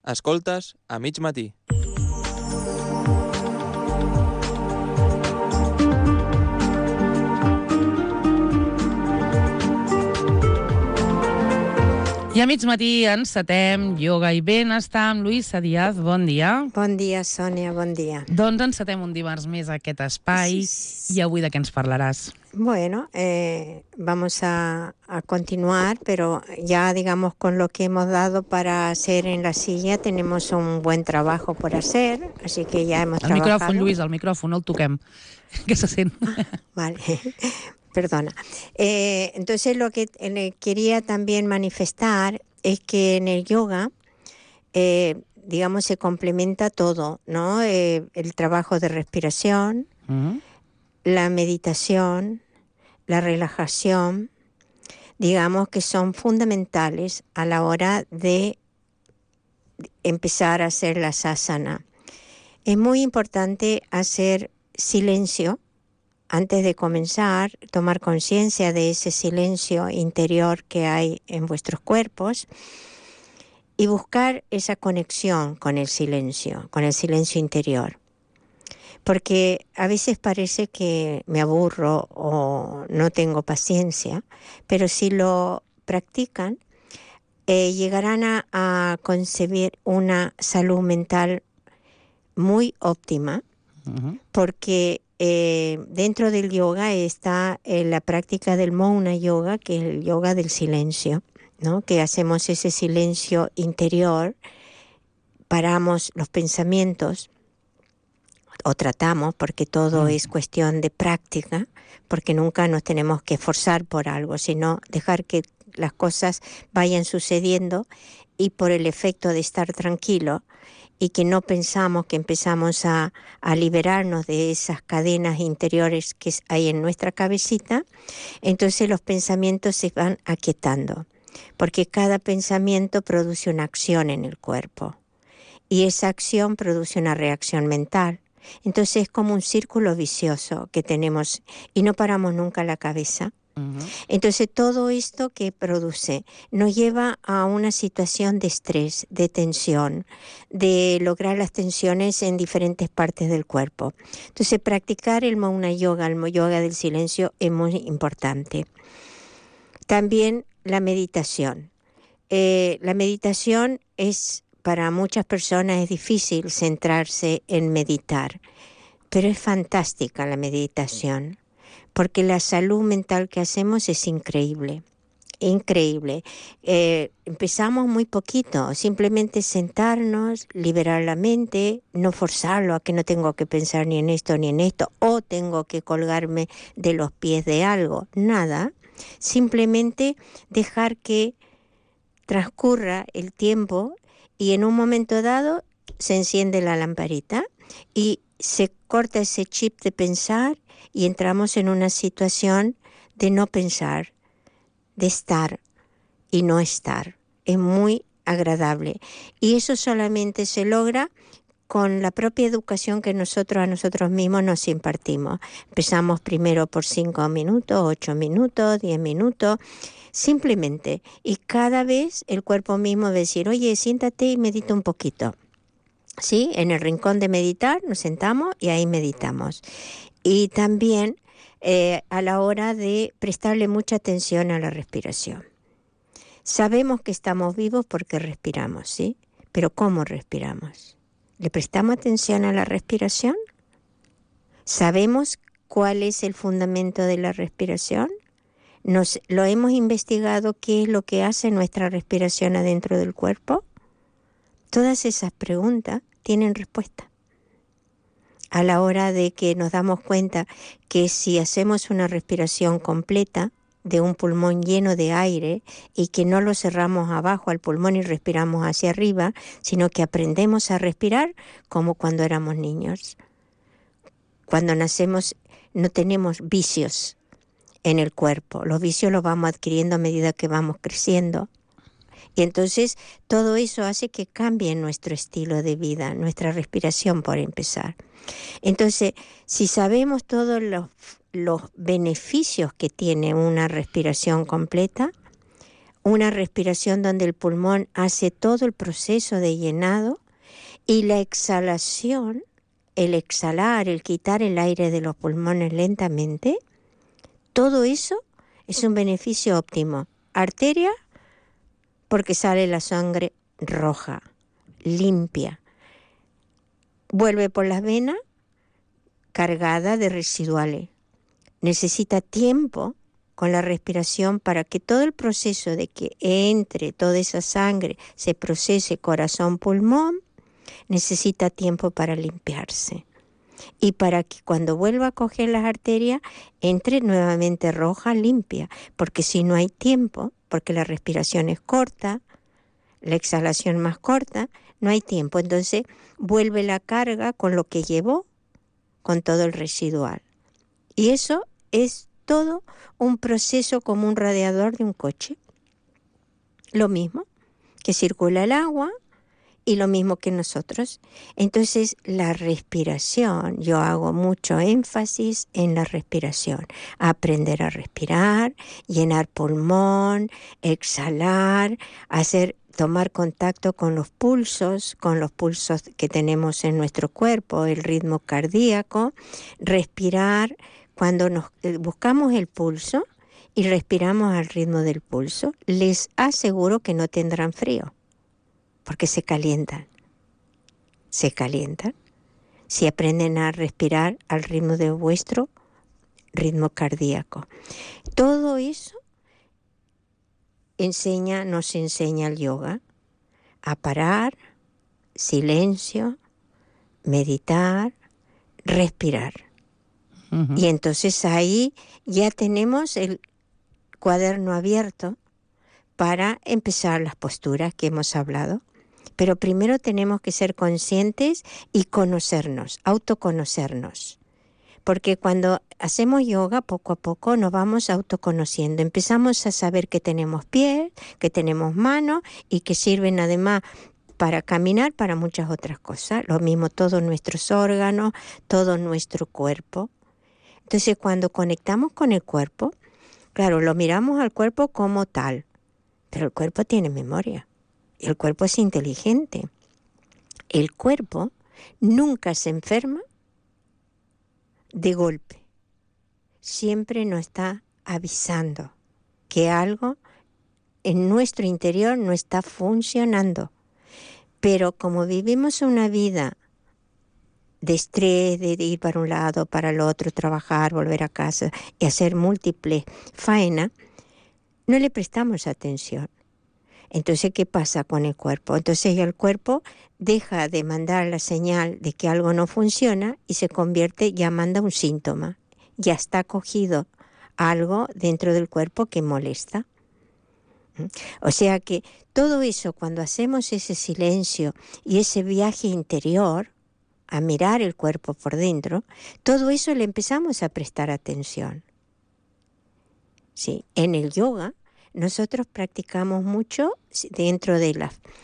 Escoltes a mig matí. I a mig matí encetem Yoga i Benestar amb Luisa Díaz. Bon dia. Bon dia, Sònia, bon dia. Doncs encetem un dimarts més aquest espai. I avui de què ens parlaràs? Bueno, vamos a continuar, pero ya digamos con lo que hemos dado para hacer en la silla tenemos un buen trabajo por hacer, así que ya hemos trabajado. El micròfon, Lluís, el micròfon, no el toquem, que se sent. Vale, perdona. Entonces lo que quería también manifestar es que en el yoga, digamos, se complementa todo, ¿no? El trabajo de respiración, la meditación, la relajación, digamos que son fundamentales a la hora de empezar a hacer la asana. Es muy importante hacer silencio antes de comenzar, tomar conciencia de ese silencio interior que hay en vuestros cuerpos y buscar esa conexión con el silencio interior. Porque a veces parece que me aburro o no tengo paciencia, pero si lo practican, llegarán a concebir una salud mental muy óptima, porque dentro del yoga está la práctica del Mauna Yoga, que es el yoga del silencio, ¿no? Que hacemos ese silencio interior, paramos los pensamientos, o tratamos, porque todo es cuestión de práctica, porque nunca nos tenemos que esforzar por algo, sino dejar que las cosas vayan sucediendo y por el efecto de estar tranquilo y que no pensamos, que empezamos a liberarnos de esas cadenas interiores que hay en nuestra cabecita, entonces los pensamientos se van aquietando, porque cada pensamiento produce una acción en el cuerpo y esa acción produce una reacción mental. Entonces es como un círculo vicioso que tenemos y no paramos nunca la cabeza. Entonces todo esto que produce nos lleva a una situación de estrés, de tensión, de lograr las tensiones en diferentes partes del cuerpo. Entonces practicar el Mauna Yoga, el yoga del silencio, es muy importante. También la meditación. La meditación es... Para muchas personas es difícil centrarse en meditar, pero es fantástica la meditación, porque la salud mental que hacemos es increíble, increíble. Empezamos muy poquito, simplemente sentarnos, liberar la mente, no forzarlo a que no tengo que pensar ni en esto, o tengo que colgarme de los pies de algo, nada, simplemente dejar que transcurra el tiempo. Y en un momento dado se enciende la lamparita y se corta ese chip de pensar y entramos en una situación de no pensar, de estar y no estar. Es muy agradable. Y eso solamente se logra con la propia educación que nosotros a nosotros mismos nos impartimos. Empezamos primero por 5 minutos, 8 minutos, 10 minutos... Simplemente, y cada vez el cuerpo mismo va a decir, oye, siéntate y medita un poquito. ¿Sí? En el rincón de meditar nos sentamos y ahí meditamos. Y también a la hora de prestarle mucha atención a la respiración. Sabemos que estamos vivos porque respiramos, ¿sí? Pero ¿cómo respiramos? ¿Le prestamos atención a la respiración? ¿Sabemos cuál es el fundamento de la respiración? ¿Lo hemos investigado qué es lo que hace nuestra respiración adentro del cuerpo? Todas esas preguntas tienen respuesta. A la hora de que nos damos cuenta que si hacemos una respiración completa de un pulmón lleno de aire y que no lo cerramos abajo al pulmón y respiramos hacia arriba, sino que aprendemos a respirar como cuando éramos niños. Cuando nacemos no tenemos vicios en el cuerpo. Los vicios los vamos adquiriendo a medida que vamos creciendo. Y entonces todo eso hace que cambie nuestro estilo de vida, nuestra respiración por empezar. Entonces, si sabemos todos los beneficios que tiene una respiración completa, una respiración donde el pulmón hace todo el proceso de llenado y la exhalación, el exhalar, el quitar el aire de los pulmones lentamente, todo eso es un beneficio óptimo. Arteria, porque sale la sangre roja, limpia. Vuelve por las venas cargada de residuales. Necesita tiempo con la respiración para que todo el proceso de que entre toda esa sangre, se procese corazón-pulmón, necesita tiempo para limpiarse. Y para que cuando vuelva a coger las arterias, entre nuevamente roja, limpia. Porque si no hay tiempo, porque la respiración es corta, la exhalación más corta, no hay tiempo. Entonces vuelve la carga con lo que llevó, con todo el residual. Y eso es todo un proceso como un radiador de un coche. Lo mismo que circula el agua y lo mismo que nosotros. Entonces, la respiración, yo hago mucho énfasis en la respiración. Aprender a respirar, llenar pulmón, exhalar, tomar contacto con los pulsos que tenemos en nuestro cuerpo, el ritmo cardíaco, respirar cuando buscamos el pulso y respiramos al ritmo del pulso, les aseguro que no tendrán frío, porque se calientan. Si aprenden a respirar al ritmo de vuestro ritmo cardíaco. Todo eso nos enseña el yoga a parar, silencio, meditar, respirar. Uh-huh. Y entonces ahí ya tenemos el cuaderno abierto para empezar las posturas que hemos hablado. Pero primero tenemos que ser conscientes y conocernos, autoconocernos. Porque cuando hacemos yoga, poco a poco nos vamos autoconociendo. Empezamos a saber que tenemos pies, que tenemos manos y que sirven además para caminar, para muchas otras cosas. Lo mismo todos nuestros órganos, todo nuestro cuerpo. Entonces, cuando conectamos con el cuerpo, claro, lo miramos al cuerpo como tal, pero el cuerpo tiene memoria. El cuerpo es inteligente. El cuerpo nunca se enferma de golpe. Siempre nos está avisando que algo en nuestro interior no está funcionando. Pero como vivimos una vida de estrés, de ir para un lado, para el otro, trabajar, volver a casa y hacer múltiples faenas, no le prestamos atención. Entonces, ¿qué pasa con el cuerpo? Entonces el cuerpo deja de mandar la señal de que algo no funciona y se convierte, ya manda un síntoma. Ya está cogido algo dentro del cuerpo que molesta. O sea que todo eso, cuando hacemos ese silencio y ese viaje interior, a mirar el cuerpo por dentro, todo eso le empezamos a prestar atención. Sí, en el yoga nosotros practicamos mucho dentro de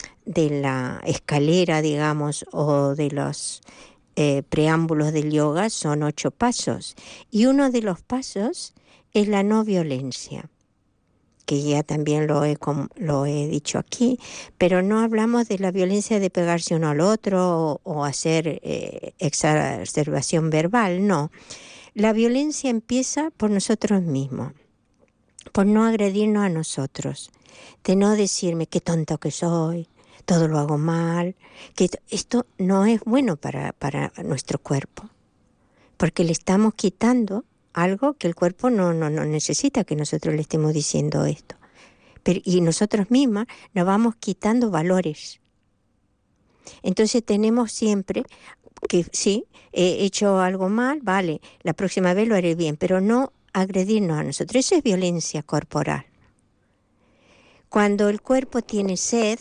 la escalera, digamos, o de los preámbulos del yoga, son 8 pasos. Y uno de los pasos es la no violencia, que ya también lo he dicho aquí, pero no hablamos de la violencia de pegarse uno al otro o hacer exacerbación verbal, no. La violencia empieza por nosotros mismos, por no agredirnos a nosotros, de no decirme qué tonto que soy, todo lo hago mal, que esto no es bueno para nuestro cuerpo, porque le estamos quitando algo que el cuerpo no necesita que nosotros le estemos diciendo esto. Y nosotros mismas nos vamos quitando valores. Entonces tenemos siempre que sí, he hecho algo mal, vale, la próxima vez lo haré bien, pero no agredirnos a nosotros. Eso es violencia corporal. Cuando el cuerpo tiene sed,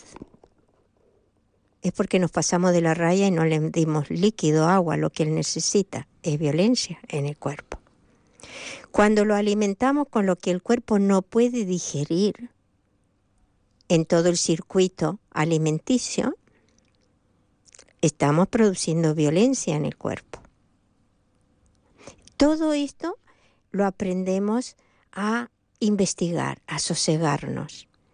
es porque nos pasamos de la raya y no le dimos líquido, agua, lo que él necesita. Es violencia en el cuerpo. Cuando lo alimentamos con lo que el cuerpo no puede digerir en todo el circuito alimenticio, estamos produciendo violencia en el cuerpo. Todo esto lo aprendemos a investigar, a sosegarnos.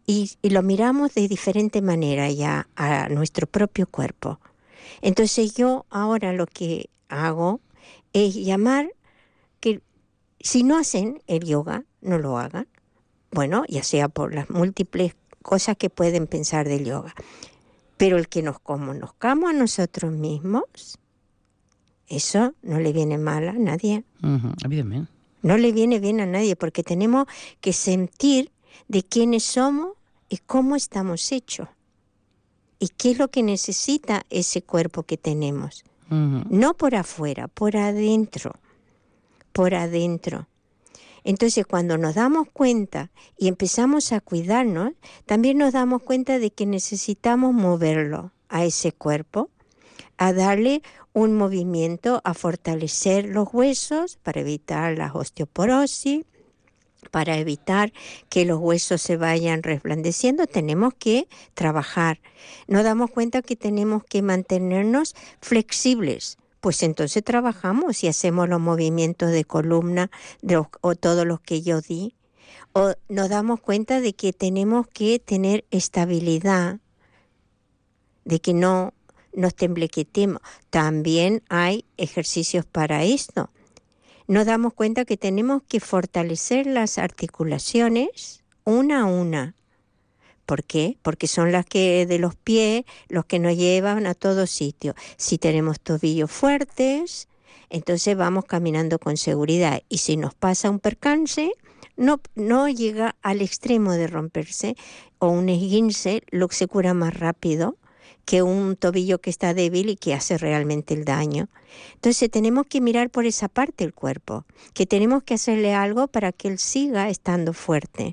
y lo miramos de diferente manera ya a nuestro propio cuerpo. Entonces yo ahora lo que hago es llamar que si no hacen el yoga, no lo hagan. Bueno, ya sea por las múltiples cosas que pueden pensar del yoga. Pero el que nos conozcamos a nosotros mismos, eso no le viene mal a nadie. Evidentment. No le viene bien a nadie porque tenemos que sentir de quiénes somos y cómo estamos hechos. Y qué es lo que necesita ese cuerpo que tenemos. No por afuera, por adentro. Por adentro. Entonces, cuando nos damos cuenta y empezamos a cuidarnos, también nos damos cuenta de que necesitamos moverlo a ese cuerpo, a darle un movimiento, a fortalecer los huesos para evitar la osteoporosis, para evitar que los huesos se vayan resplandeciendo. Tenemos que trabajar. Nos damos cuenta que tenemos que mantenernos flexibles. Pues entonces trabajamos y hacemos los movimientos de columna o todos los que yo di. O nos damos cuenta de que tenemos que tener estabilidad, de que no nos temblequetemos. También hay ejercicios para esto. Nos damos cuenta que tenemos que fortalecer las articulaciones una a una. ¿Por qué? Porque son las que de los pies, los que nos llevan a todo sitio. Si tenemos tobillos fuertes, entonces vamos caminando con seguridad. Y si nos pasa un percance, no llega al extremo de romperse, o un esguince lo que se cura más rápido que un tobillo que está débil y que hace realmente el daño. Entonces tenemos que mirar por esa parte el cuerpo, que tenemos que hacerle algo para que él siga estando fuerte.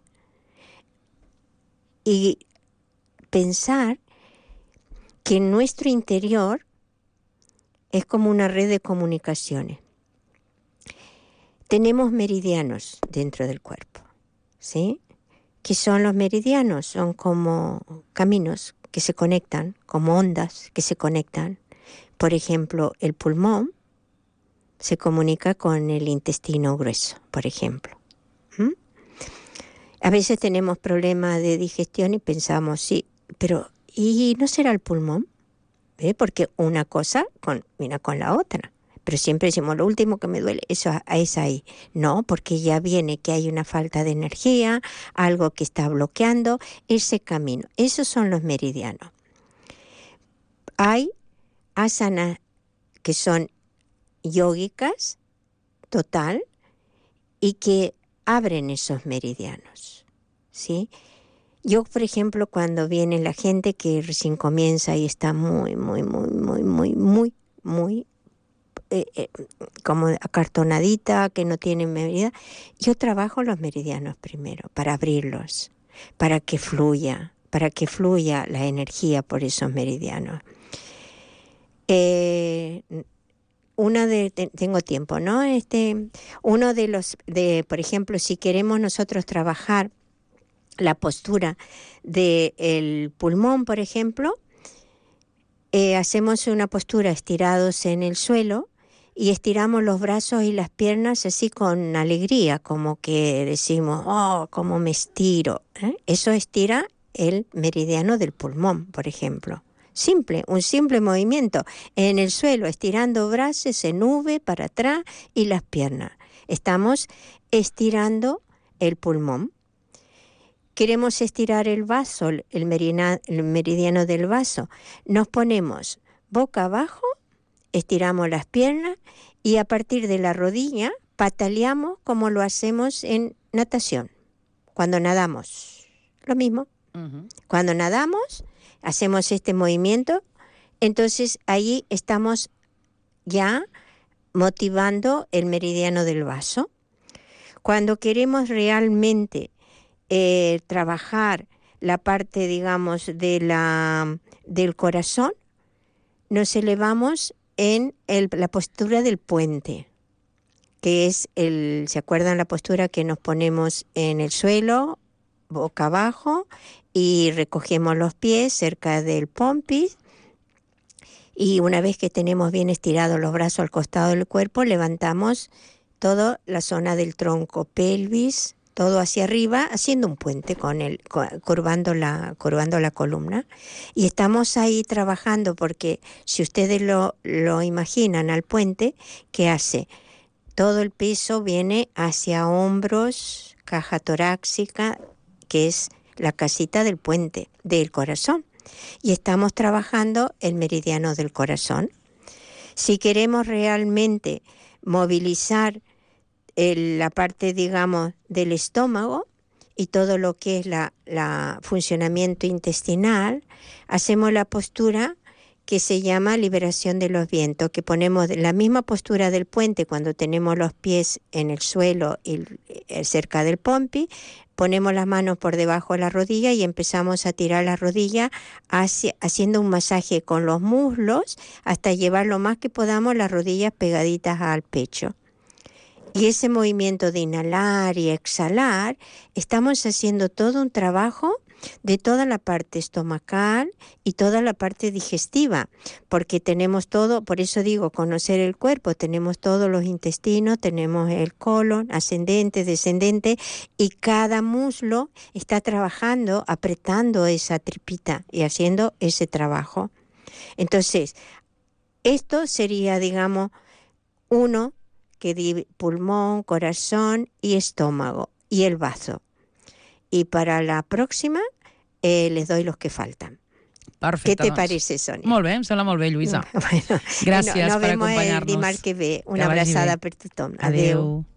Y pensar que en nuestro interior es como una red de comunicaciones. Tenemos meridianos dentro del cuerpo, ¿sí? ¿Qué son los meridianos? Son como caminos que se conectan, como ondas que se conectan. Por ejemplo, el pulmón se comunica con el intestino grueso, por ejemplo. A veces tenemos problemas de digestión y pensamos, sí, pero ¿y no será el pulmón? Porque una cosa mira con la otra. Pero siempre decimos, lo último que me duele, eso es ahí. No, porque ya viene que hay una falta de energía, algo que está bloqueando ese camino. Esos son los meridianos. Hay asanas que son yógicas, total, y que abren esos meridianos, ¿sí? Yo, por ejemplo, cuando viene la gente que recién comienza y está muy como acartonadita, que no tiene medida, yo trabajo los meridianos primero para abrirlos, para que fluya la energía por esos meridianos. Tengo tiempo, ¿no? Uno por ejemplo, si queremos nosotros trabajar la postura del pulmón, por ejemplo, hacemos una postura estirados en el suelo y estiramos los brazos y las piernas así con alegría, como que decimos, oh, cómo me estiro. Eso estira el meridiano del pulmón, por ejemplo. Un simple movimiento en el suelo, estirando brazos en V para atrás y las piernas. Estamos estirando el pulmón. Queremos estirar el vaso, el meridiano del vaso. Nos ponemos boca abajo, estiramos las piernas y a partir de la rodilla pataleamos como lo hacemos en natación. Cuando nadamos, lo mismo. Cuando nadamos, hacemos este movimiento, entonces ahí estamos ya motivando el meridiano del vaso. Cuando queremos realmente trabajar la parte, digamos, del corazón, nos elevamos en la postura del puente, que es ¿se acuerdan la postura que nos ponemos en el suelo, boca abajo, y recogemos los pies cerca del pompis? Y una vez que tenemos bien estirados los brazos al costado del cuerpo, levantamos toda la zona del tronco, pelvis, todo hacia arriba, haciendo un puente curvando la columna. Y estamos ahí trabajando porque si ustedes lo imaginan al puente, ¿qué hace? Todo el peso viene hacia hombros, caja torácica, que es la casita del puente, del corazón. Y estamos trabajando el meridiano del corazón. Si queremos realmente movilizar la parte, digamos, del estómago y todo lo que es la funcionamiento intestinal, hacemos la postura que se llama liberación de los vientos, que ponemos la misma postura del puente cuando tenemos los pies en el suelo y cerca del pompi, ponemos las manos por debajo de la rodilla y empezamos a tirar la rodilla haciendo un masaje con los muslos hasta llevar lo más que podamos las rodillas pegaditas al pecho. Y ese movimiento de inhalar y exhalar, estamos haciendo todo un trabajo de toda la parte estomacal y toda la parte digestiva, porque tenemos todo, por eso digo, conocer el cuerpo, tenemos todos los intestinos, tenemos el colon, ascendente, descendente, y cada muslo está trabajando, apretando esa tripita y haciendo ese trabajo. Entonces, esto sería, digamos, uno que pulmón, corazón y estómago y el bazo. Y para la próxima les doy los que faltan. Perfecte, Què te parece, Sònia? Molt bé, em sembla molt bé, Lluïsa. Bueno, Gràcies nos per vemos acompanyar-nos. el dimarts que ve. Una Que vagi abraçada bé. per tothom. Adéu.